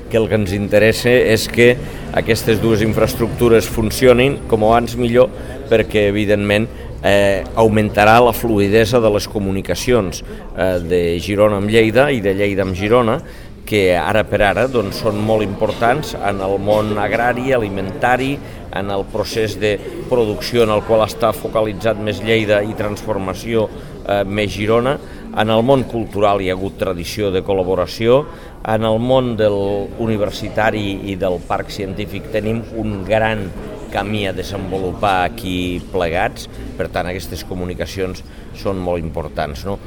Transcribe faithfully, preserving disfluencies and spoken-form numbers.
que el que ens interessa és que aquestes dues infraestructures funcionin com abans millor, perquè evidentment eh, augmentarà la fluidesa de les comunicacions eh, de Girona amb Lleida i de Lleida amb Girona, que ara per ara doncs, són molt importants en el món agrari, alimentari, en el procés de producció en el qual està focalitzat més Lleida i transformació eh, més Girona. En el món cultural hi ha hagut tradició de col·laboració, en el món del universitari i del parc científic tenim un gran camí a desenvolupar aquí plegats, per tant aquestes comunicacions són molt importants, no?